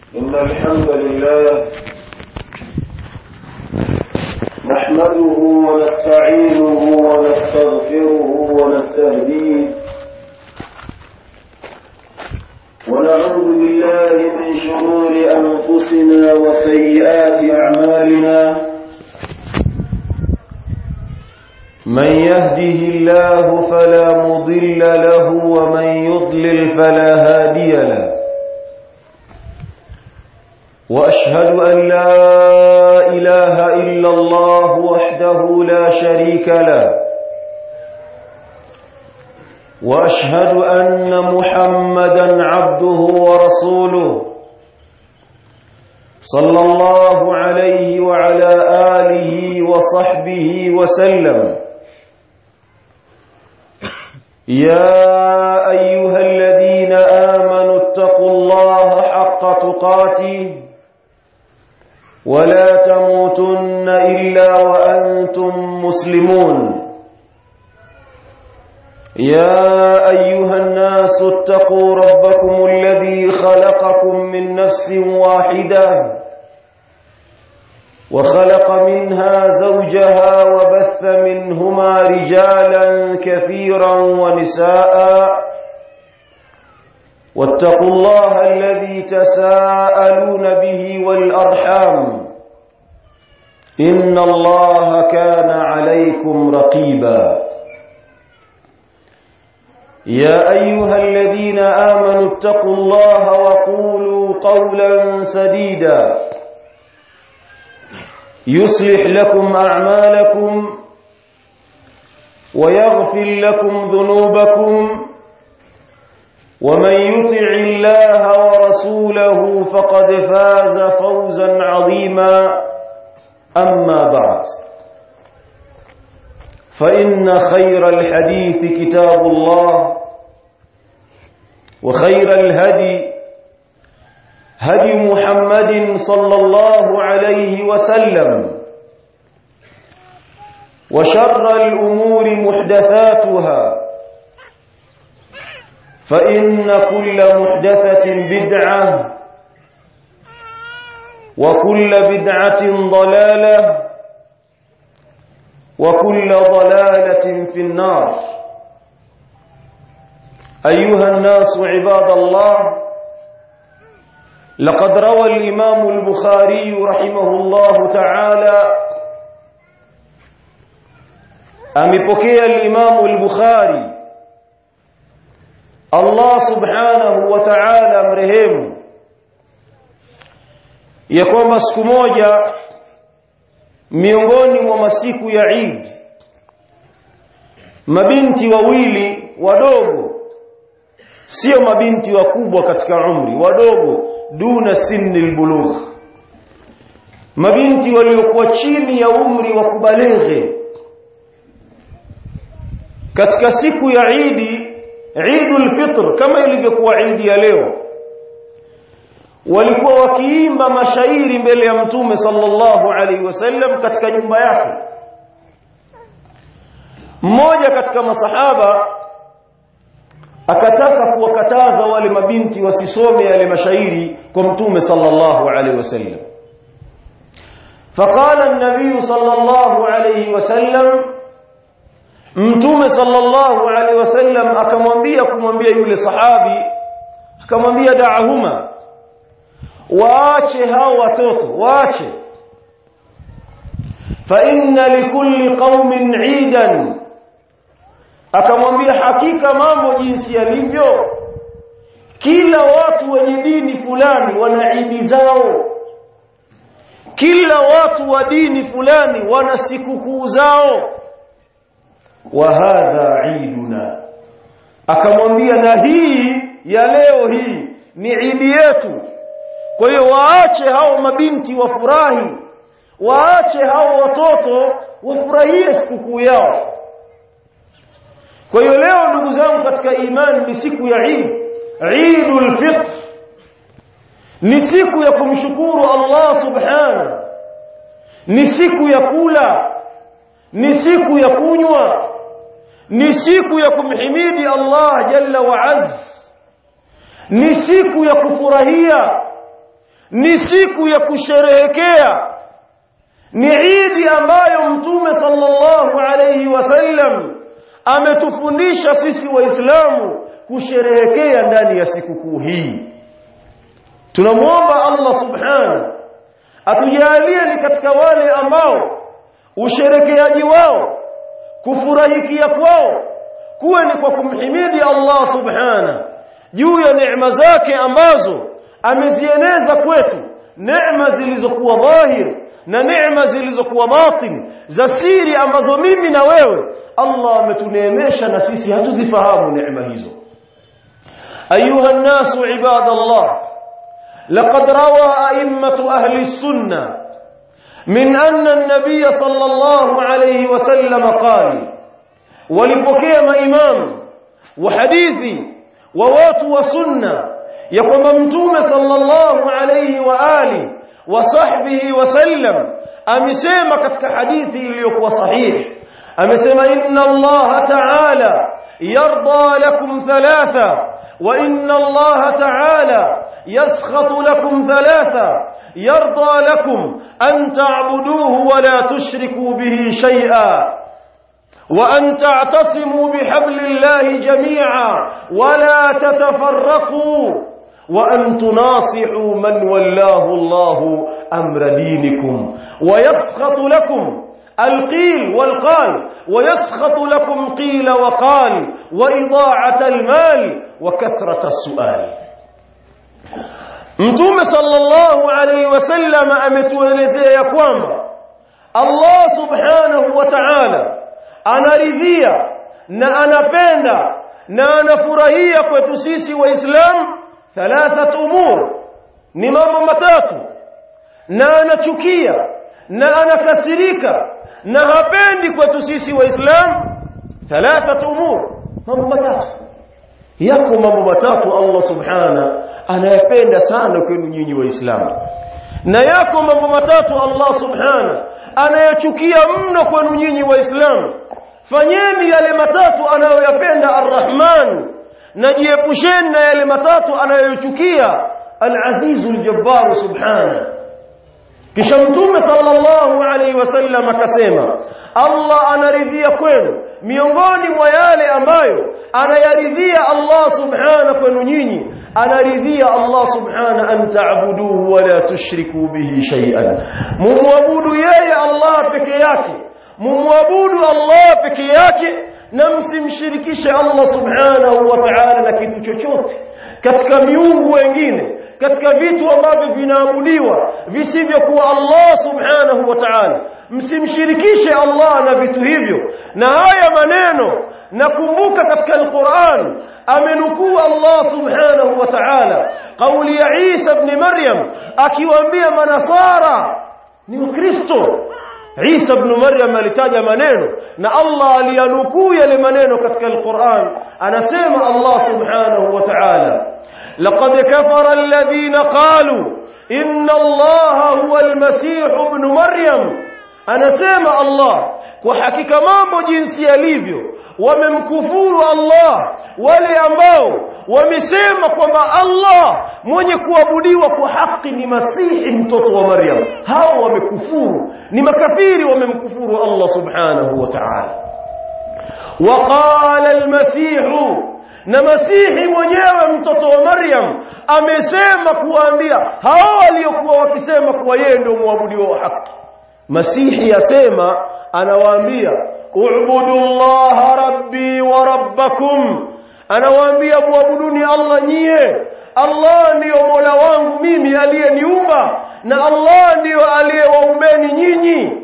إن الحمد لله نحمده ونستعينه ونستغفره ونستهديه ونعوذ بالله من شرور أنفسنا وسيئات أعمالنا من يهده الله فلا مضل له ومن يضلل فلا هادي له وأشهد أن لا إله إلا الله وحده لا شريك له وأشهد أن محمدا عبده ورسوله صلى الله عليه وعلى آله وصحبه وسلم يا أيها الذين آمنوا اتقوا الله حق تقاته ولا تموتن إلا وأنتم مسلمون يا أيها الناس اتقوا ربكم الذي خلقكم من نفس واحدة وخلق منها زوجها وبث منهما رجالا كثيرا ونساء واتقوا الله الذي تساءلون به والأرحام إن الله كان عليكم رقيبا يا أيها الذين آمنوا اتقوا الله وقولوا قولا سديدا يصلح لكم أعمالكم ويغفر لكم ذنوبكم ومن يطع الله ورسوله فقد فاز فوزا عظيما أما بعد فإن خير الحديث كتاب الله وخير الهدي هدي محمد صلى الله عليه وسلم وشر الأمور محدثاتها فإن كل محدثة بدعة وكل بدعة ضلالة وكل ضلالة في النار أيها الناس عباد الله لقد روى الإمام البخاري رحمه الله تعالى أمبكي الإمام البخاري Allah subhanahu wa ta'ala mrehemu ya kwamba siku moja miongoni mwa masiku ya Eid mabinti wawili wadogo, sio mabinti wakubwa katika umri, wadogo duna sinni albulugh, mabinti waliokuwa chini ya umri wa kubalighi, katika siku ya Eid Eidul Fitr kama ilivyokuwa Eid ya leo, walikuwa wakiimba mashairi mbele ya Mtume sallallahu alaihi wasallam katika nyumba yake. Mmoja katika masahaba akataka kuwakataza wale mabinti wasisome yale mashairi kwa Mtume sallallahu alaihi wasallam. Faqala an-nabiy sallallahu alaihi wasallam, Mtume sallallahu alaihi wasallam kumwambia yule sahabi, akamwambia da'ahuma, waache hao watoto, waache, fa inna likulli qaumin 'idan, akamwambia hakika mambo jinsi yalivyo, kila watu wenye dini fulani wana idi zao, kila watu wa dini fulani wana sikukuu zao, wa hadha eiduna, akamwambia na hii ya leo hii ni idi yetu. Kwa hiyo waache hao mabinti wafurahi, waache hao watoto wafurahie sikukuu yao. Kwa hiyo leo ndugu zangu katika imani ni siku ya Eid, Eidul Fitr, ni siku ya kumshukuru Allah subhanahu, ni siku ya kula, ni siku ya kunywa, ni siku ya kumhimidi Allah jalla wa azza, ni siku ya kufurahia ni siku ya kusherehekea, ni Eid ambayo Mtume sallallahu alayhi wasallam ametufundisha sisi Waislamu kusherehekea ndani ya sikukuu hii. Tunamuomba Allah subhanahu atujalie ni katika wale ambao usherekeaji wao, kufurahikia kwao kuwe ni kwa kumhimidi Allah subhanahu juu ya neema zake ambazo amezieneza kwetu, neema zilizokuwa dhahir na neema zilizokuwa batin, za siri ambazo mimi na wewe Allah ametuneemesha na sisi hatuzifahamu neema hizo. Ayuha an-nasu ibadallah, laqad rawa a'immatu ahli as-sunnah min anna an-nabiy sallallahu alayhi wa sallam qala, walipokea maimam wa hadithi wa watu wa sunna ya kwamba Mtume sallallahu alayhi wa ali wa sahbihi wa sallam amesema katika hadithi iliyokuwa sahihi, amesema inna Allah ta'ala yarda lakum thalatha wa inna Allah ta'ala yaskhatu lakum thalatha, yarda lakum an ta'buduhu wa la tushriku bihi shay'a وأن تعتصموا بحبل الله جميعا ولا تتفرقوا وأن تناصحوا من ولاه الله أمر دينكم ويسخط لكم القيل والقال ويسخط لكم قيل وقال وإضاعة المال وكثرة السؤال. Mtume sallallahu alayhi wasallam ametuelezea ya kwamba Allah subhanahu wa ta'ala anaridhia na anapenda na anafurahia kwetu sisi Waislamu thalathat umur, ni mambo matatu, na anachukia na anakasirika na hapendi kwetu sisi Waislamu thalathat umur, mambo matatu. Yako mambo matatu Allah subhanahu anayapenda sana kwenu nyinyi Waislamu, na yako mambo matatu Allah subhanahu anayachukia mno kwenu nyinyi Waislamu. Fanyeni yale matatu anayoyapenda Ar-Rahman, na jiepusheni na yale matatu anayochukia Al-Aziz Al-Jabbar subhanahu. Kisha Mtume sallallahu alayhi wasallam akasema Allah anaridhia kwenu, miongoni mwa yale ambayo anayaridhia Allah subhanahu kwenu nyinyi, anaridhia Allah subhanahu an ta'buduhu wa la tushriku bihi shay'an, mumwabudu yeye Allah peke yake, mumwabudu Allah peke yake na msimshirikishe Allah subhanahu wa ta'ala na kitu chochote katika miungu wengine, katika vitu ambavyo vinaabudiwa visivyokuwa Allah subhanahu wa ta'ala. Msimshirikishe Allah na vitu hivyo. Na haya maneno nakumbuka katika Al-Qur'an amenukuu Allah subhanahu wa ta'ala kauli ya Isa ibn Maryam akiwaambia manasara ni Wakristo. Isa ibn Maryam alitaja maneno na Allah aliyanukuu yale maneno katika Al-Qur'an. Anasema Allah subhanahu wa ta'ala laqad kafara alladhina qalu inna Allaha huwa al-Masih ibn Maryam. Anasema Allah kwa hakika mambo jinsi yalivyo, wamemkufuru Allah wale ambao wamesema kwamba Allah mwenye kuabudiwa kwa haki ni Masihi mtoto wa Maryam. Hao wamekufuru, ni makafiri, wamemkufuru Allah subhanahu wa ta'ala. Waqala al-Masih, na Masihi mwenyewe mtoto wa Maryam amesema kuwaambia hao waliokuwa wakisema kuwa yeye ndio muabudiwa wa haki. Masihi yasema, anawaambia u'budu Allah rabbi wa rabbakum, anawaambia muabuduni Allah nyie, Allah ndiyo Mola wangu mimi aliyeniumba na Allah ndiyo aliyewaumbeni nyinyi.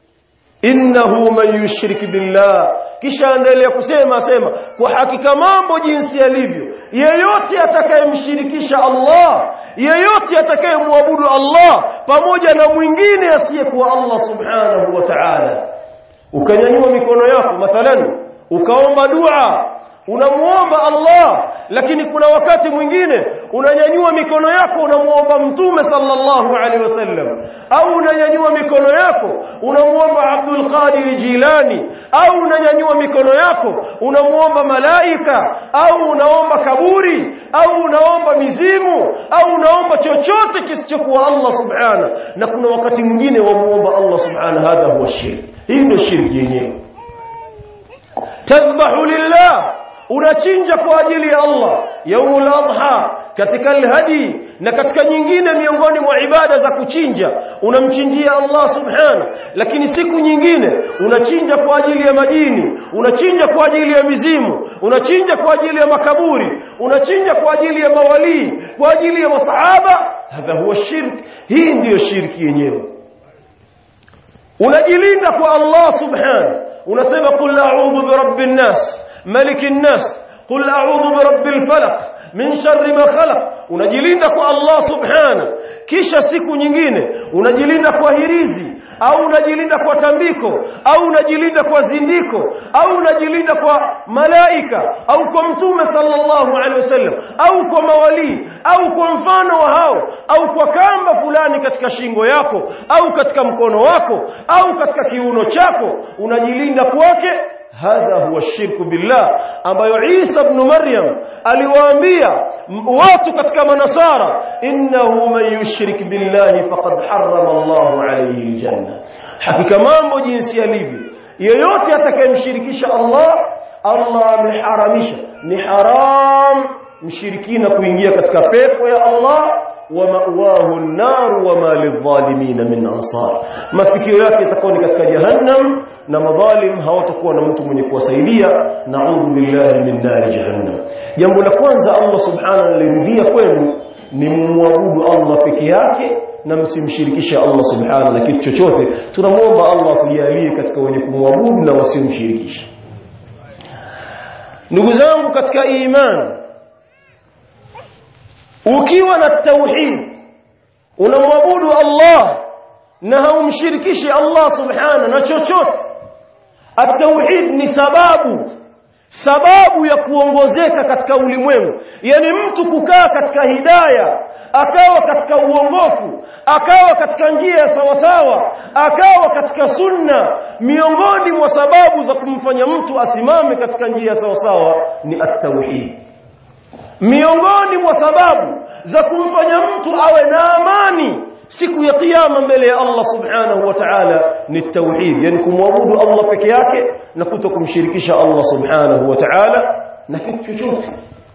Innahu man yushrik billah, kisha endelea kusema kwa hakika mambo jinsi yalivyo, yeyote atakayemshirikisha Allah, yeyote atakayemwabudu Allah pamoja na mwingine asiyekuwa Allah subhanahu wa ta'ala, ukanyanyua mikono yako mathalan ukaomba dua, unamuomba Allah, lakini kuna wakati mwingine unanyanyua mikono yako unamuomba mtume sallallahu alaihi wasallam, au unanyanyua mikono yako unamuomba Abdul Qadir Jilani, au unanyanyua mikono yako unamuomba malaika, au unaomba kaburi, au unaomba mizimu, au unaomba chochote kisichokuwa Allah subhanahu. Na kuna wakati mwingine wamuomba Allah subhanahu, hadha huwa shirk. Hii ndio shirki yenyewe. Tadhbahu lillah, unachinja kwa ajili ya Allah yaumul adha, katika alhadi na katika nyingine miongoni mwa ibada za kuchinja unamchinjia Allah subhanahu. Lakini siku nyingine unachinja kwa ajili ya majini, unachinja kwa ajili ya mizimu, unachinja kwa ajili ya makaburi, unachinja kwa ajili ya mawali, kwa ajili ya masahaba. Hadha huwa shirk. Hii ndiyo shirki yenyewe. Unajilinda kwa Allah subhanahu, unasema qul a'udhu birabbin nas malikin nas, qul a'udhu birabbil falaq min sharri ma khalaq. Unajilinda kwa Allah subhanahu. Kisha siku nyingine unajilinda kwa hirizi, au unajilinda kwa tambiko, au unajilinda kwa zindiko, au unajilinda kwa malaika, au kwa mtume sallallahu alaihi wasallam, au kwa mawali, au kwa mfano wa hao, au kwa kamba fulani katika shingo yako, au katika mkono wako, au katika kiuno chako, unajilinda kwake. Hadha huwa shirku billah, ambayo Isa ibn Maryam aliwaambia watu katika manasara, innahu man yushrik billahi faqad harrama Allahu alayhi aljanna. Hakika mambo jinsi yalivyo, yeyote atakayemshirikisha Allah, Allah ameharamisha, ni haram mshirikina kuingia katika pepo ya Allah. Wa ma'wahu an-nar wa ma lidh-dhalimin min ansar, mafikio yake yatakuwa ni katika jahannam, na madhalim hawatakuwa na mtu mwenye kuwasaidia. Na'udhu billahi min nar jahannam. Jambo la kwanza Allah subhanahu aliridhia kwenu ni muabudu Allah peke yake na msimshirikishe Allah subhanahu na kitu chochote. Tunamuomba Allah tujalie katika wenye kumwabudu na wasimshirikishe. Ndugu zangu katika imani, ukiwa na tauhid, unamwabudu Allah na haumshirikishi Allah subhanahu na chochote. At-tauhid ni sababu ya kuongozeka katika ulimwengu. Yani mtu kukaa katika hidayah, akawa katika uongofu, akawa katika njia sawasawa, akawa katika sunna. Miongoni mwa sababu za kumfanya mtu asimame katika njia sawasawa ni at-tauhid. Miongoni mwa sababu za kumfanya mtu awe na amani siku ya kiyama mbele ya Allah subhanahu wa ta'ala ni tauhid, yani kumwabudu Allah peke yake na kutokumshirikisha Allah subhanahu wa ta'ala na kitu chochote.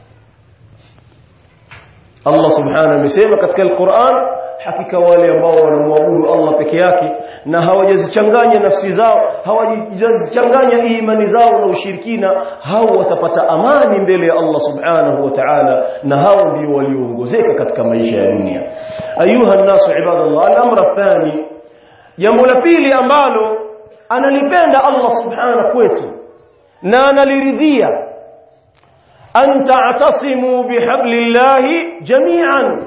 Allah subhanahu amesema katika Al-Qur'an, hakika wale ambao wanamwabudu Allah peke yake na hawajazichanganya nafsi zao, hawajazichanganya imani zao na ushirikina, hao watapata amani mbele ya Allah subhanahu wa ta'ala, na hao ndio walioongozeka katika maisha ya dunia. Ayuha an-nasu ibadallah, al-amr athani, jambo la pili ambalo analipenda Allah subhanahu kwetu na analiridhia, an ta'tasimu bihablillahi jami'an.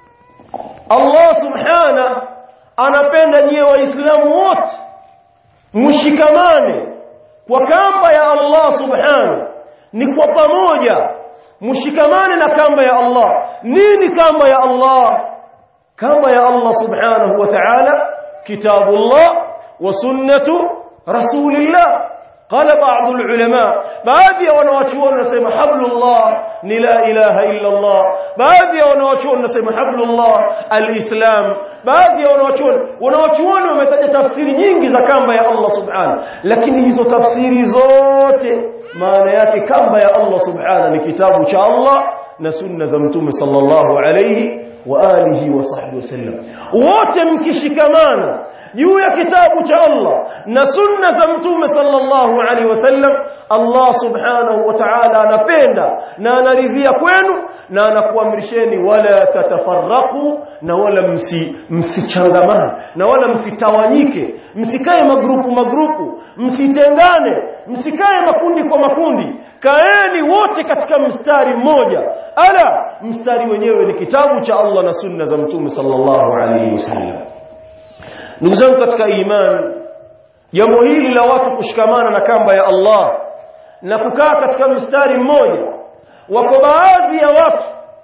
Allah subhanahu anapenda nyie waislamu wote mshikamane kwa kamba ya Allah subhanahu, ni kwa pamoja mshikamane na kamba ya Allah. Nini kamba ya Allah? Kamba ya Allah subhanahu wa ta'ala kitabullah wa sunnatu rasulillah. Qala ba'd al-ulama, baadhi ya wanawachuoni wanasema hablullah ni la ilaha illa Allah, baadhi ya wanawachuoni wanasema hablullah al-islam, baadhi ya wanawachuoni wametaja tafsiri nyingi za kamba ya Allah subhanahu, lakini hizo tafsiri zote maana yake kamba ya Allah subhanahu ni kitabu cha Allah na sunna za mtume sallallahu alayhi wa alihi wa sahbihi wasallam. Wote mkishikamana juu ya kitabu cha Allah na sunna za mtume sallallahu alaihi wasallam, Allah subhanahu wa ta'ala anapenda na anaridhia kwenu na anakuamrisheni wala tatafarraqu, na wala msichangamane, na wala msitawanyike, msikae magrupu, msitengane, msikae makundi kwa makundi, kaeni wote katika mstari mmoja. Ala, mstari wenyewe ni kitabu cha Allah na sunna za mtume sallallahu alaihi wasallam. Ndugu zangu katika imani, jambo hili la watu kushikamana na kamba ya Allah na kukaa katika mstari mmoja, wako baadhi ya watu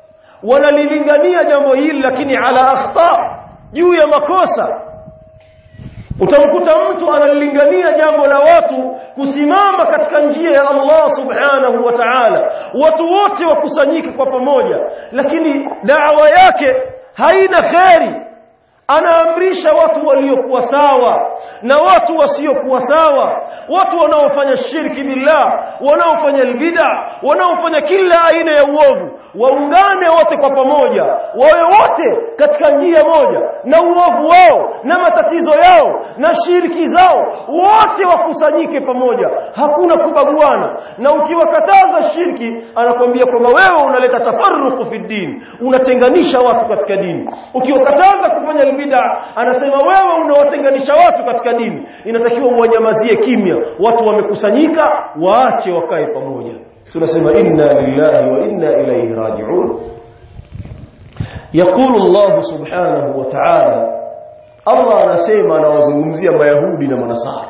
wanalilingania jambo hili lakini ala akhta, juu ya makosa. Utamkuta mtu analilingania jambo la watu kusimama katika njia ya Allah subhanahu wa ta'ala, watu wote wakusanyike kwa pamoja, lakini da'wa yake haina khairi. Anaamrisha watu waliokuwa sawa na watu wasiokuwa sawa, watu wanaofanya shirki billah, wanaofanya albid'a, wanaofanya kila aina ya uovu, waungane wote kwa pamoja, wawe wote katika njia moja, na uovu wao na matatizo yao na shirki zao wote wakusanyike pamoja, hakuna kubaguana. Na ukiwakataza shirki, anakuambia kwamba wewe unaleta tafarruqu fi din, unatenganisha watu katika dini. Ukiwakataza kufanya bid'a, anasema wewe unawatenganisha watu katika dini. Inatakiwa uwanyamazie kimya, watu wamekusanyika waache wakae pamoja. Tunasema inna lillahi wa inna ilayhi raji'un. Yaqulu Allah subhanahu wa ta'ala, Allah anasema, anawazungumzia Mayahudi na Manasara,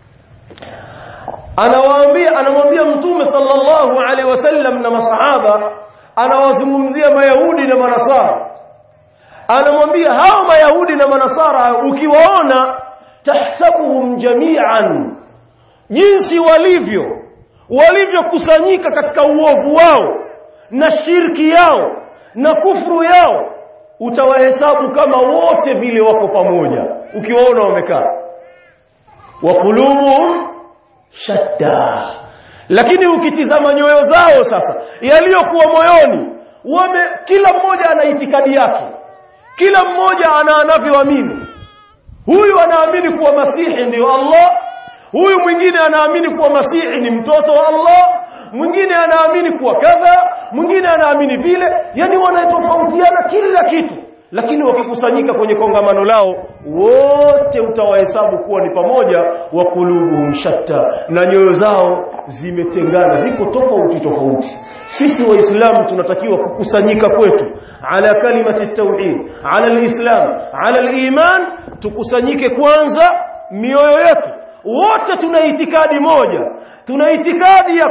anamwambia Mtume sallallahu alaihi wasallam na masahaba, anawazungumzia Mayahudi na Manasara. Anamwambia hao Mayahudi na Manasara, ukiwaona tahsabuhum jami'an, jinsi walivyokusanyika katika uovu wao na shirki yao na kufuru yao, utawahesabu kama wote vile wako pamoja ukiwaona wamekaa. Wa qulubuhum shatta, lakini ukitizama nyoyo zao sasa, yaliyokuwa moyoni, kila mmoja ana itikadi yake, kila mmoja anavyoamini. Huyu anaamini kuwa Masihi ndio Allah, huyu mwingine anaamini kuwa Masihi ni mtoto wa Allah, mwingine anaamini kuwa kadha, mwingine anaamini vile. Yani wanatofautiana kila kitu, lakini wakikusanyika kwenye kongamano lao wote utawahesabu kuwa ni pamoja. Wa qulubuhum shatta, na nyoyo zao zimetengana, ziko tofauti. Sisi waislamu tunatakiwa kukusanyika kwetu ala kalimati tauhid, ala alislam, ala aliman. Tukusanyike kwanza mioyo yetu, wote tuna itikadi moja, tuna itikadi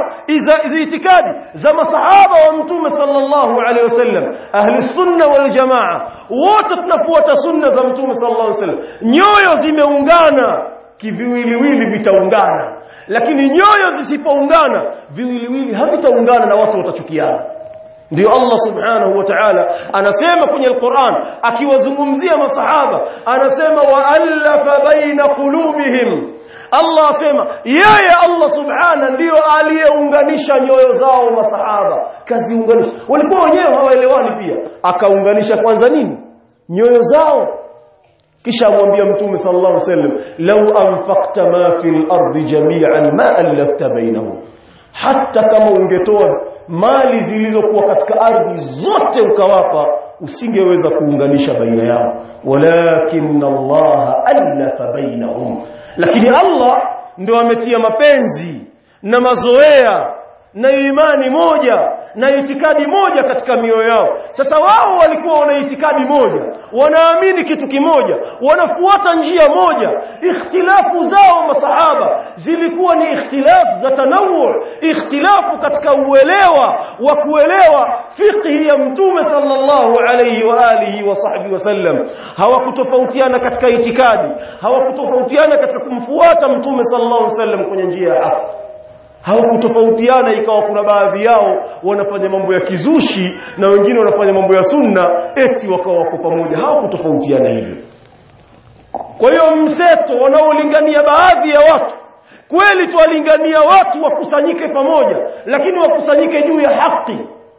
za masahaba wa Mtume sallallahu alaihi wasallam, ahli sunna wal jamaa, wote tunafuata sunna za Mtume sallallahu alaihi wasallam. Nyoyo zimeungana, kiviwiliwili vitaungana, lakini nyoyo zisipoungana, viwiliwili havitaungana na watu watachukiana. Ndio Allah subhanahu wa ta'ala anasema kwenye Al-Qur'an akiwazungumzia masahaba, anasema wa alafa baina qulubihim. Allah asema yeye Allah subhanahu ndio aliyeunganisha nyoyo zao masahaba, kaziunganisha. Walikuwa wenyewe hawaelewani, pia akaunganisha kwanza nini? Nyoyo zao. Kisha amwambia Mtume sallallahu alaihi wasallam, law anfaqta ma fil ardi jami'an ma alafta bainahum, hata kama ungetoa mali zilizokuwa katika ardhi zote ukawapa, usingeweza kuunganisha baina yao. Walakin Allah alafa bainahum, lakini Allah ndio ametia mapenzi na mazoea na imani moja na itikadi moja katika mioyo yao. Sasa wao walikuwa wana itikadi moja, wanaamini kitu kimoja, wanafuata njia moja. Ikhtilafu zao masahaba zilikuwa ni ikhtilafu za tanawu, ikhtilafu katika uelewa wa kuelewa fiqhi ya Mtume sallallahu alayhi wa alihi wa sahbihi wasallam. Hawakutofautiana katika itikadi, hawakutofautiana katika kumfuata Mtume sallallahu alayhi wasallam kwenye njia ya haki. Hawakutofautiana ikawa kuna baadhi yao wanafanya mambo ya kizushi na wengine wanafanya mambo ya sunna eti wakawa wako pamoja. Hawakutofautiana hivyo. Kwa hiyo mseto wanaolingania baadhi ya watu, kweli tuwalingania watu wakusanyike pamoja, lakini wakusanyike juu ya haki.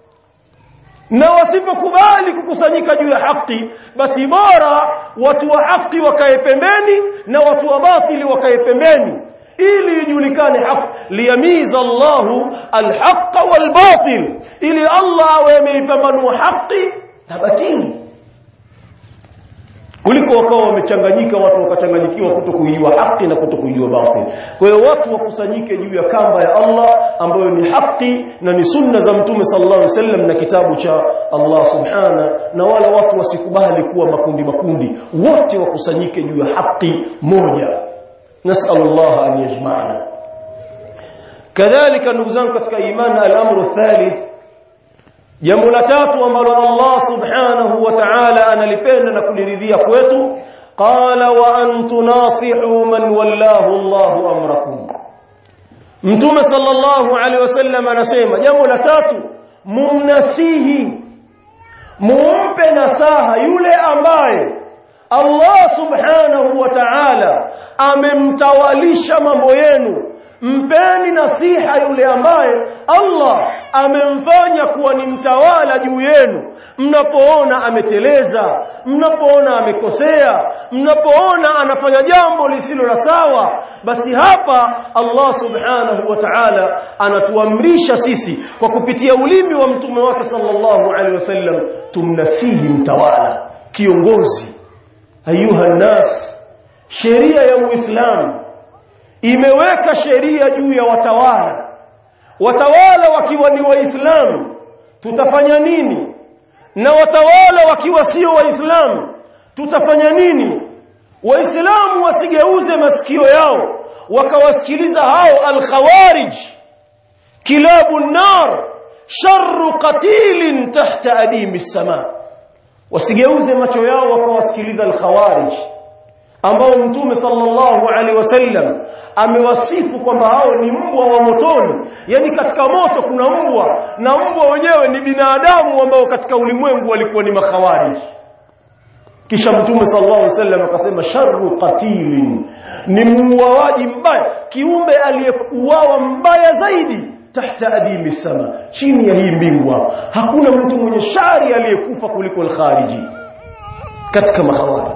Na wasipokubali kukusanyika juu ya haki, basi bora watu wa haki wakae pembeni na watu wa batili wakae pembeni, ili ijulikane haki. Liyamiza Allahu alhaqqa walbatil, ili Allah awe ameipambanua haki na batili. Kuliko wakawa wamechanganyika, watu wakachanganyikiwa kutokujua haki na kutokujua batili. Kwa hiyo watu wakusanyike juu ya kamba ya Allah ambayo ni haki na ni sunna za Mtume sallallahu alaihi wasallam na kitabu cha Allah subhana, na wala watu wasikubali kuwa makundi, wote wakusanyike juu ya haki moja. نسأل الله أن يجمعنا. كذلك نقزان katika imani al-amru thalith, jambo la tatu ambalo Allah subhanahu wa ta'ala analipenda na kuliridhia kwetu, qala wa antu nasihu man wallahu Allahu amrakum. Mtume sallallahu alaihi wasallam anasema jambo la tatu, mumnasihi, mumpe nasaha yule ambaye Allah subhanahu wa ta'ala amemtawalisha mambo yenu. Mpeni nasiha yule ambaye Allah amemfanya kuwa ni mtawala juu yenu. Mnapoona ameteleza, mnapoona amekosea, mnapoona anafanya jambo lisilo la sawa, basi hapa Allah subhanahu wa ta'ala anatuamrisha sisi kwa kupitia ulimi wa mtume wake sallallahu alaihi wasallam tumnasihi mtawala, kiongozi. Ayuha nas, sheria ya Uislamu imeweka sheria juu ya watawala. Watawala wakiwa ni Waislamu tutafanya nini? Na watawala wakiwa sio Waislamu tutafanya nini? Waislamu wasigeuze masikio yao wakawasikiliza hao al-khawarij, kilabun nar, sharru qatilin tahta adimi as-sama. Wasigeuze macho yao wakawasikiliza al-khawarij ambao Mtume sallallahu alaihi wasallam amewasifu kwamba hao ni mbwa wa motoni. Yani katika moto kuna mbwa, na mbwa wenyewe ni binadamu ambao katika ulimwengu walikuwa ni makhawarij. Kisha Mtume sallallahu alaihi wasallam akasema sharru qatilin, ni muuaji mbaya, kiumbe aliyeuawa mbaya zaidi tahta adimi sama, chini ya hii mbingu. Hakuna mtu mwenye shari aliyekufa kuliko al-khariji katika makhawarij.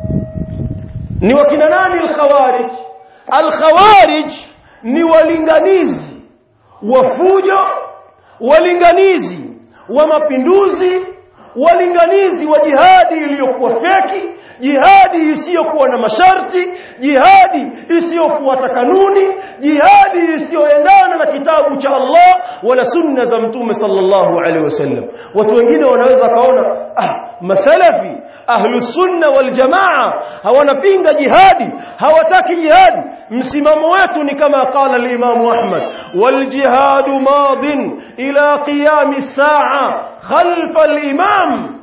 Ni wakina nani al-khawarij? Al-khawarij ni walinganizi wa fujo, walinganizi wa mapinduzi, walinganizi wa jihadi iliyokuwa feki, jihadi isiyokuwa na masharti, jihadi isiyofuata kanuni, jihadi isiyoendana na kitabu cha Allah wala sunna za Mtume sallallahu alaihi wasallam. Watu wengine wanaweza kaona masalafi ahlus sunna wal jamaa hawanapinga jihadi, hawataki jihadi. Msimamo wetu ni kama qala al-Imam Ahmad, wal jihadu madin ila qiyam as-sa'a khalfa al-imam.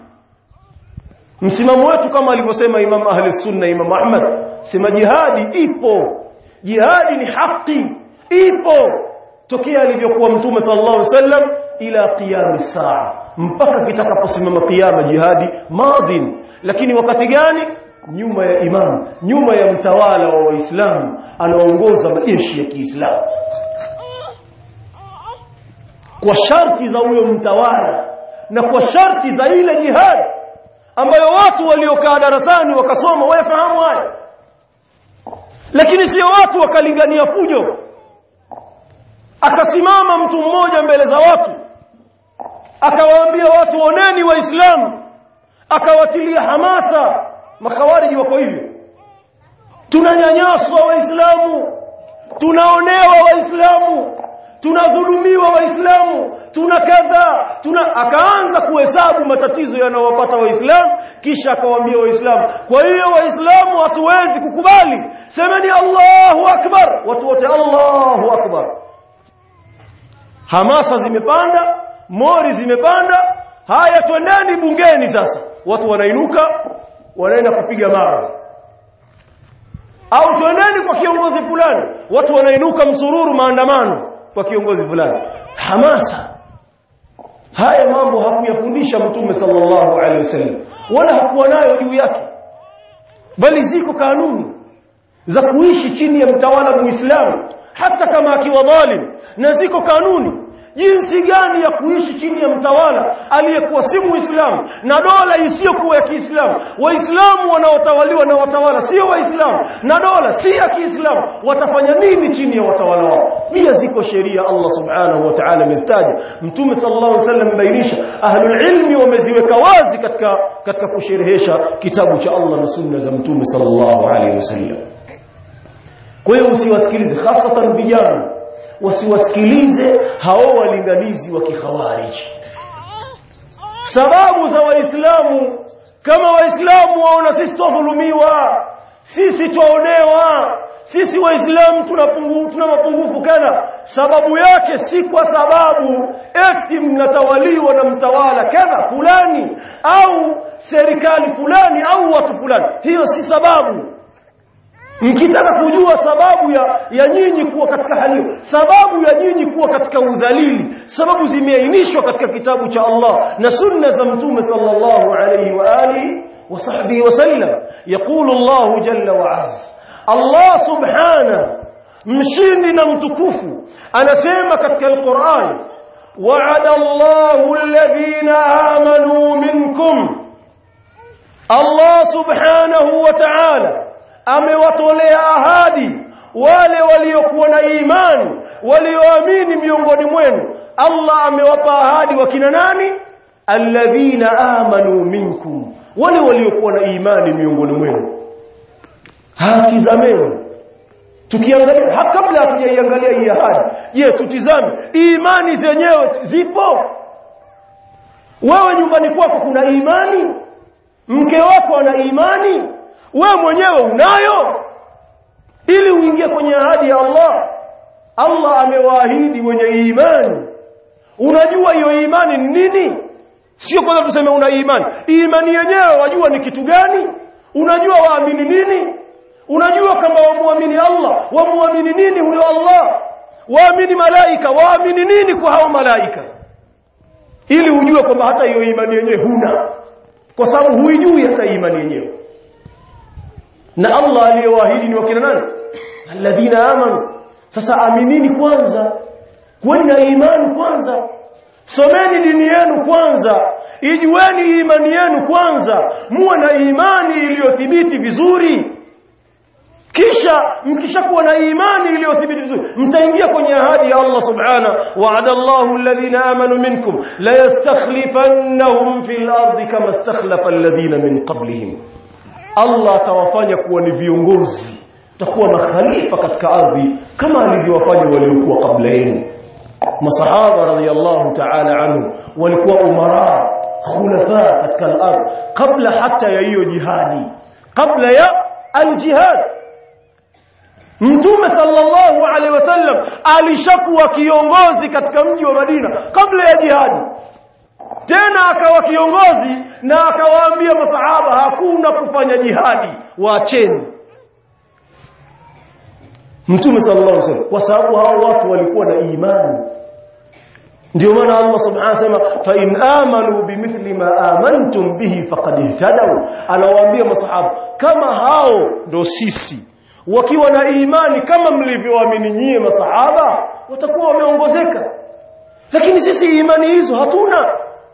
Msimamo wetu kama alivyosema Imam ahlus sunna Imam Ahmad, sema jihadi ipo, jihadi ni haki, ipo tokea alivyokuwa Mtume sallallahu alaihi wasallam ila qiyam as-sa'a, mpaka kitakaposimama kiyama jihadi madin. Lakini wakati gani? Nyuma ya imam, nyuma ya mtawala wa Waislamu anaongoza majeshi ya Kiislamu, kwa sharti za huyo mtawala na kwa sharti za ile jihad ambayo watu waliokaa darasani wakasoma wafahamu haya. Lakini sio watu wakalingania fujo. Akasimama mtu mmoja mbele za watu akawaambia watu, oneni Waislamu, akawatilia hamasa. Makhawariji wako hivyo, tunanyanyaswa Waislamu, tunaonewa Waislamu, tunadhulumiwa Waislamu, akaanza kuhesabu matatizo yanayowapata Waislamu. Kisha akawaambia Waislamu, kwa hiyo Waislamu hatuwezi kukubali, semeni Allahu akbar. Watu wote Allahu akbar. Hamasa zimepanda, mori zimepanda. Haya, twendeni bungeni sasa. Watu wanainuka, wanaenda kupiga mawe. Au twendeni kwa kiongozi fulani, watu wanainuka msururu, maandamano kwa kiongozi fulani. Hamasa. Haya mambo hakuyafundisha Mtume sallallahu alaihi wasallam, wala hakuwa nayo juu yake, bali ziko kanuni za kuishi chini ya mtawala Muislamu hata kama akiwa dhalim, na ziko kanuni jinsi gani ya kuishi chini ya mtawala aliyekuwa si Muislamu na dola isiyokuwa ya Kiislamu. Waislamu wanaotawaliwa na watawala sio Waislamu na dola si ya Kiislamu, watafanya nini chini ya watawala wao? Pia ziko sheria Allah subhanahu wa ta'ala amezitaja, Mtume sallallahu alaihi wasallam bainisha, ahlul ilmi wameziweka wazi katika kusherehesha kitabu cha Allah na sunna za Mtume sallallahu alaihi wasallam. Kwa hiyo usiwasikilize, hasatan vijana wasiwasikilize hao walinganizi wa kikhawariji. Sababu za Waislamu, kama Waislamu waona sisi tudhulumiwa, sisi tuonewa, sisi waislamu tuna mapungufu kana. Sababu yake si kwa sababu eti mnatawaliwa na mtawala kadha fulani au serikali fulani au watu fulani. Hiyo si sababu. Mkitaka kujua sababu ya nyinyi kuwa katika hali, sababu ya nyinyi kuwa katika udhalili, sababu zimeainishwa katika kitabu cha Allah na sunna za Mtume sallallahu alayhi wa alihi wa sahbihi wasallam. Yaqulu Allah jalla wa azza, Allah subhanahu mshindi na mtukufu anasema katika Al-Qur'an, wa'ada Allahu alladhina amanu minkum. Allah subhanahu wa ta'ala amewatolea ahadi wale waliokuwa na imani, walioamini miongoni mwenu. Allah amewapa ahadi wakina nani? Alladhina amanu minkum, wale waliokuwa na imani miongoni mwenu. Hatizameni, tukiangalia kabla hatujaiangalia hii ahadi, je, tutizame imani zenyewe zipo? Wewe nyumbani kwako kuna imani? Mke wako ana imani? Wewe mwenyewe unayo? Ili uingie kwenye ahadi ya Allah. Allah amewaahidi wenye imani. Unajua hiyo imani ni nini? Sio kwanza tuseme una imani. Imani yenyewe wajua ni kitu gani? Unajua waamini nini? Unajua kama wamuamini Allah, wamuamini nini huyo Allah? Waamini malaika, waamini nini kwa hao malaika? Ili ujue kwamba hata hiyo imani yenyewe huna, kwa sababu huijui hata imani yenyewe. Na Allah aliyowaahidi ni wakina nani? Alladhina amanu. Sasa aminini kwanza, kuweni na imani kwanza, someni dini yenu kwanza, ijueni imani yenu kwanza, muwe na imani iliyothibiti vizuri. Kisha mkishakuwa na imani iliyothibiti vizuri, mtaingia kwenye ahadi ya Allah subhanahu. Wa'ada Allahu alladhina amanu minkum la yastakhlifannahum fil ardi kama istakhlafa alladhina min qablihim. Allah atawafanya kuwa ni viongozi, takuwa makhalifa katika ardhi kama alivyowafanya waliokuwa kabla yenu. Masahaba radhiyallahu ta'ala anhu walikuwa umara, khulafa katika al-ardh kabla hata ya hiyo jihadi, kabla ya al-jihad. Mtume sallallahu alaihi wasallam alishakuwa kiongozi katika mji wa Madina kabla ya jihadi. Tena akawa kiongozi na akawaambia masahaba hakuna kufanya jihadi, waacheni. Mtume sallallahu alaihi wasallam, kwa sababu hao watu walikuwa na imani. Ndio maana Allah subhanahu asema fa in amanu bimithli ma amantum bihi faqad ihtadaw. Anawaambia masahaba kama hao ndo sisi, wakiwa na imani kama mlivyoamini nyie masahaba, watakuwa wameongozeka. Lakini sisi imani hizo hatuna.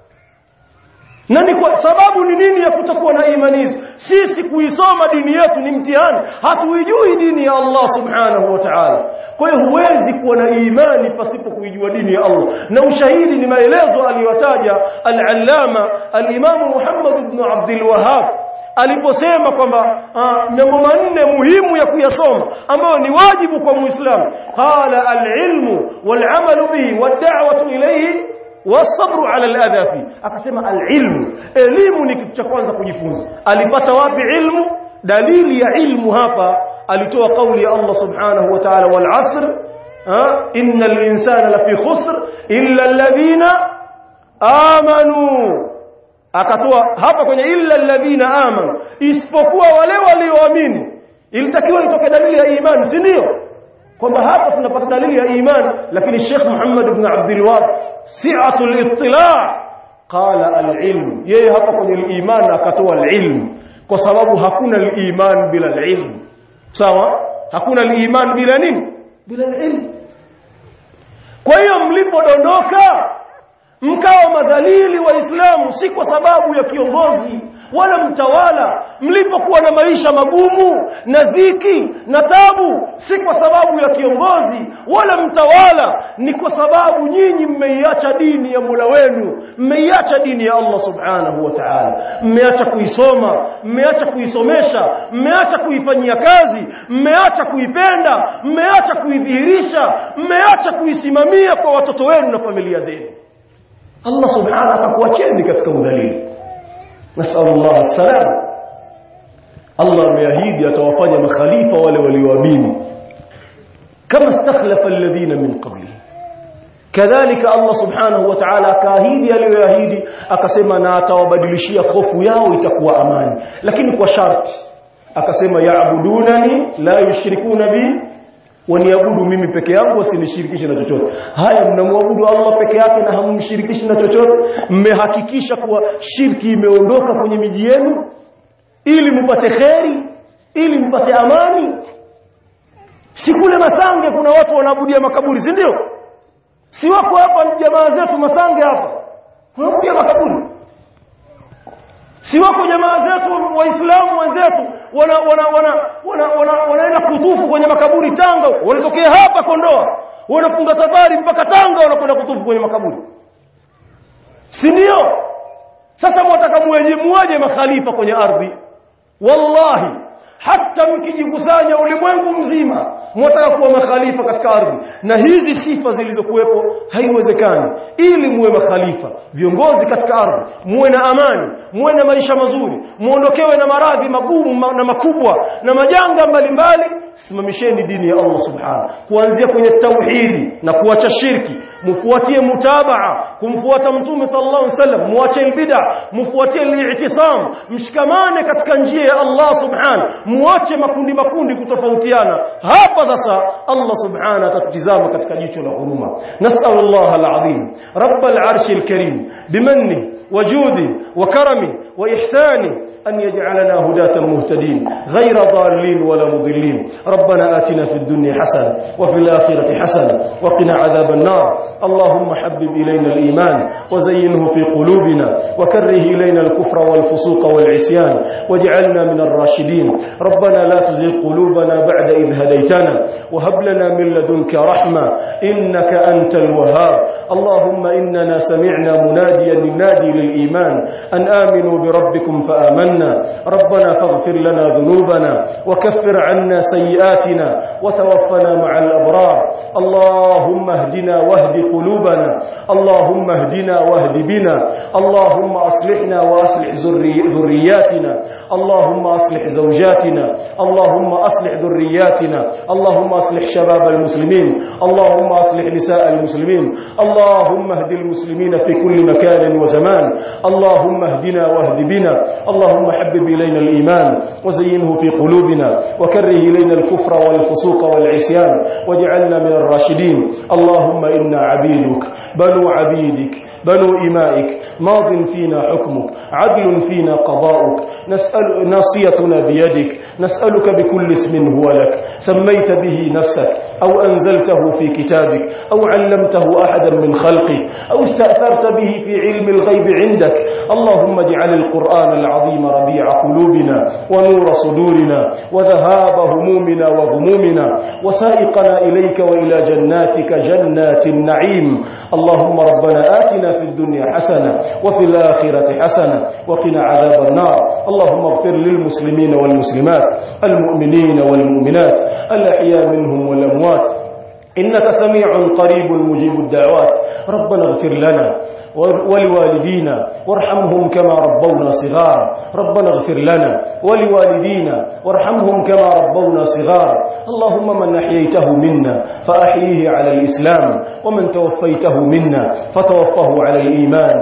Na ni kwa sababu ni nini ya kutokuwa na imani hizo? Sisi kuisoma dini yetu ni mtihani, hatuijui dini ya Allah subhanahu wa ta'ala. Kwa hiyo huwezi kuwa na imani pasipo kuijua dini ya Allah. Na ushahidi ni maelezo aliyotaja al-Allama al-Imam Muhammad ibn Abdul Wahhab aliposema kwamba mambo manne muhimu ya kuyasoma ambayo ni wajibu kwa Muislamu. Qala al-ilmu wal-amalu bihi wad-da'watu ilayhi wasabru ala al-adha fi. Akasema al-ilmu, elimu ni kitu cha kwanza kujifunza. Alipata wapi ilmu? Dalili ya ilmu hapa alitoa kauli ya Allah subhanahu wa ta'ala, wal 'asr innal insana lafi khusr illa alladhina amanu. Akatoa hapa kwenye illa alladhina amanu, isipokuwa wale walioamini. Ilitakiwa itoke dalili ya imani, si ndio? Kwamba hapa tunapata dalili ya imani. Lakini Sheikh Muhammad ibn Abdul Wahhab si'atul ittila' qala al-ilm. Yeye hapa kwenye al-iman akatoa al-ilm, kwa sababu hakuna al-iman bila al-ilm. Sawa? Hakuna al-iman bila nini? Bila al-ilm. Kwa hiyo mlipodondoka mkawa madhalili waislamu, si kwa sababu ya kiongozi wala mtawala. Mlipokuwa na maisha magumu na dhiki na tabu, si kwa sababu ya kiongozi wala mtawala, ni kwa sababu nyinyi mmeiacha dini ya Mola wenu, mmeiacha dini ya Allah subhanahu wa ta'ala. Mmeacha kuisoma, mmeacha kuisomesha, mmeacha kuifanyia kazi, mmeacha kuipenda, mmeacha kuidhihirisha, mmeacha kuisimamia kwa watoto wenu na familia zenu. Allah subhanahu akakuacheni katika udhalili. Nasallallahu alaihi wasallam. Allah ameahidi atawafanya makhalifa wale walioamini kama istakhlafa alladhina min qablihim. Kadhalika Allah subhanahu wa ta'ala akaahidi aliyoahidi, akasema na atawabadilishia hofu yao itakuwa amani, lakini kwa sharti. Akasema yaabudunani la yushrikuna bi, waniabudu mimi peke yangu wasinishirikishe na chochote. Haya, mnamwabudu Allah peke yake na hammshirikishi na chochote. Mmehakikisha kuwa shirki imeondoka kwenye miji yenu ili mpate kheri, ili mpate amani. Si kule Masange kuna watu wanaabudia makaburi, si ndio? Si wako hapa jamaa zetu Masange hapa wanaabudia makaburi. Si wako jamaa zetu Waislamu wenzetu wanaenda kutufu kwenye makaburi Tanga, wanatokea hapa Kondoa, wanafunga safari mpaka Tanga wanakwenda kutufu kwenye makaburi. Si ndio? Sasa mwataka muaje makhalifa kwenye ardhi? Wallahi hata mkijikusanya ulimwengu mzima mwataka kuwa makhalifa katika ardhi, na hizi sifa zilizokuwepo haiwezekani. Ili muwe makhalifa, viongozi katika ardhi, muwe na amani, muwe na maisha mazuri, muondokewe na maradhi magumu na makubwa na majanga mbalimbali, simamisheni dini ya Allah subhanahu, kuanzia kwenye tauhidi na kuacha shirki, mfuatie mutabaa kumfuata mtume sallallahu alaihi wasallam, muache bid'a, mfuatie al-i'tisam, mshikamane katika njia ya Allah subhanahu, muache makundi kutofautiana. Hapa sasa Allah subhanahu atatutizama katika jicho la huruma. Nas'alullah al-azim rabbal arshil karim bimanni wajudi wa karami wa ihsani an yaj'alana hudatan muhtadin ghayra dallin wala mudillin. ربنا آتنا في الدنيا حسنة وفي الآخرة حسنة وقنا عذاب النار. اللهم حبب إلينا الإيمان وزينه في قلوبنا وكره إلينا الكفر والفسوق والعصيان واجعلنا من الراشدين. ربنا لا تزغ قلوبنا بعد إذ هديتنا وهب لنا من لدنك رحمة إنك أنت الوهاب. اللهم إننا سمعنا مناديا ينادي للإيمان أن آمنوا بربكم فآمنا. ربنا فاغفر لنا ذنوبنا وكفر عنا سيئاتنا وتوفنا مع الأبرار. اللهم اهدنا واهد قلوبنا، اللهم اهدنا واهد بنا، اللهم أصلحنا وأصلح ذرياتنا، اللهم أصلح زوجاتنا، اللهم أصلح ذرياتنا، اللهم أصلح شباب المسلمين، اللهم أصلح نساء المسلمين، اللهم اهد المسلمين في كل مكان وزمان. اللهم اهدنا واهد بنا. اللهم حبب إلينا الإيمان وزينه في قلوبنا وكره إلينا الكفر والفسوق والعصيان واجعلنا من الراشدين. اللهم إنا عبيدك بنو عبيدك بنو إمائك، ماض فينا حكمك، عدل فينا قضاؤك، ناصيتنا بيدك، نسألك بكل اسم هو لك سميت به نفسك أو أنزلته في كتابك أو علمته أحدا من خلقك أو استأثرت به في علم الغيب عندك. اللهم اجعل القرآن العظيم ربيع قلوبنا ونور صدورنا وذهاب همومنا وغمومنا وسائقنا إليك وإلى جناتك جنات النعيم. اللهم ربنا آتنا في الدنيا حسنة وفي الآخرة حسنة وقنا عذاب النار. اللهم اغفر للمسلمين والمسلمات، المؤمنين والمؤمنات، الأحياء منهم والأموات، إنك سميع قريب مجيب الدعوات. ربنا اغفر لنا ولوالدينا وارحمهم كما ربونا صغارا. ربنا اغفر لنا ولوالدينا وارحمهم كما ربونا صغارا. اللهم من أحييته منا فأحييه على الإسلام، ومن توفيته منا فتوفه على الإيمان.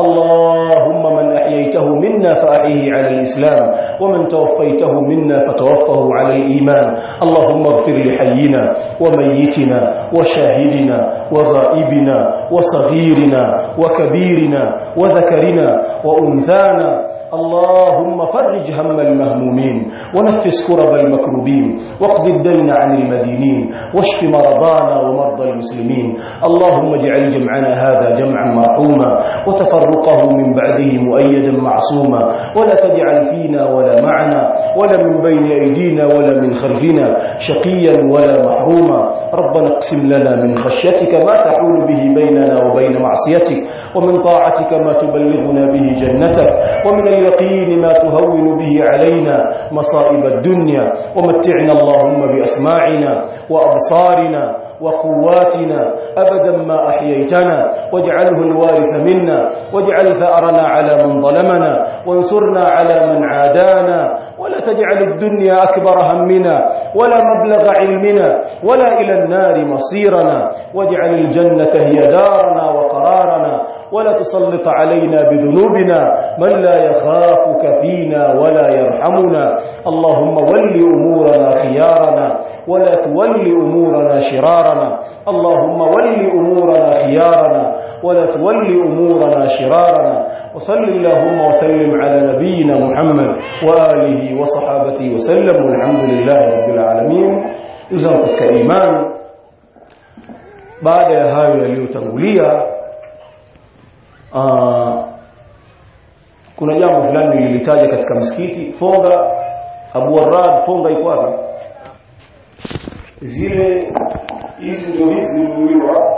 اللهم من أحييته منا فأحييه على الإسلام، ومن توفيته منا فتوفه على الإيمان. اللهم اغفر لحينا وميتنا وشاهدنا وغائبنا وصغيرنا وكبيرنا وذكرنا وأنثانا. اللهم فرج هم المهمومين ونفس كرب المكروبين واقض الدين عن المدينين واشف مرضانا ومرضى المسلمين. اللهم اجعل جمعنا هذا جمعا مرحوما وتفرقه من بعده مؤيدا معصوما، ولا تجعل فينا ولا معنا ولا من بين أيدينا ولا من خلفنا شقيا ولا محروما. ربنا اقسم لنا من خشيتك ما تحول به بيننا وبين معصيتك، ومن طاعتك ما تبلغنا به جنتك، ومن اليقين ما تهون به علينا مصائب الدنيا. ومتعنا اللهم بأسماعنا وأبصارنا وقواتنا أبدا ما أحييتنا، واجعله الوارث منا، واجعل ثأرنا على من ظلمنا، وانصرنا على من عادانا، ولا تجعل الدنيا أكبر همنا ولا مبلغ علمنا ولا إلى النار مصيرنا، واجعل الجنة هي دارنا وقرارنا، ولا تسلط علينا بذنوبنا من لا يخافك فينا ولا يرحمنا. اللهم ول أمورنا خيارنا ولا تول أمورنا شرارنا، اللهم ول أمورنا خيارنا ولا تول أمورنا شرارنا. وصل اللهم وسلم على نبينا محمد وآله وصحابته وسلم، والحمد لله رب العالمين. Uzangu imani, baada ya hayo yaliyotangulia, kuna jambo fulani nililitaja katika msikiti. Funga Abu Warad, funga iko wapi? Zile hizi ndio hizi